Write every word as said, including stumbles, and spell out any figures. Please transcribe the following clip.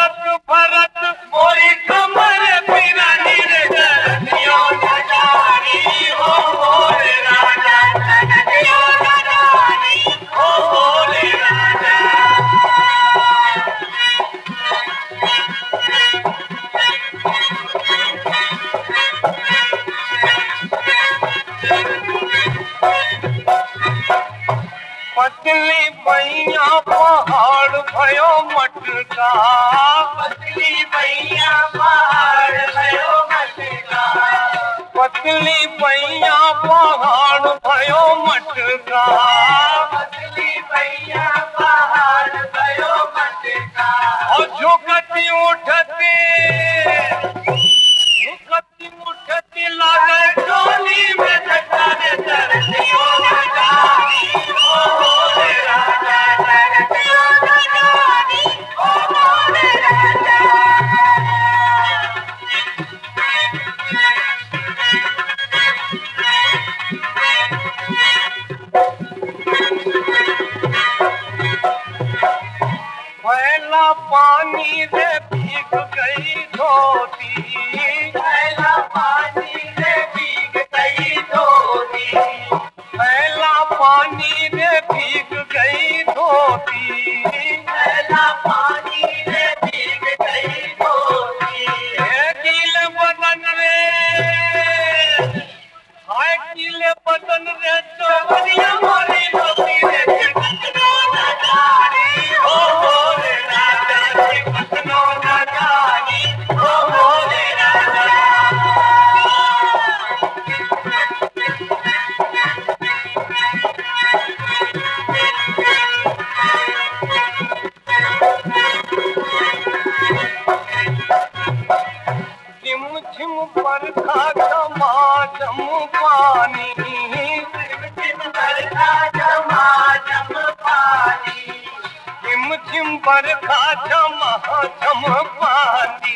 भरत भरत मोरी कमर पिरानी रे दरदियो नजारी हो बोले राजा दरदियो नजारी हो बोले राजा। पतली मैया पहाड़ भयो मटका, पतली मैया पहाड़ भयो मटका, पतली मैया पहाड़ भयो मटका, पतली मैया पहाड़ भयो मटका। और झुकती उठती झुकती उठती लागे डोली में धक्का दे दरदियो नजारी हो बोले राजा दरदियो नजारी हो बोले राजा। पहला पानी रे भीग गई धोती, पहला पानी रे भीग गई धोती, पहला पानी रे भीग गई धोती, पहला पानी रे भीग गई धोती। है गीले बदन रे, हाय गीले बदन रे चोरिया मोरी धोती रे कितनो नजारी हो बोले राजा कितनो नजारी हो बोले राजा। झिम झिम बरखा झमाझम पानी, झिम झिम बरखा झमाझम पानी, झिम झिम बरखा झमाझम पानी,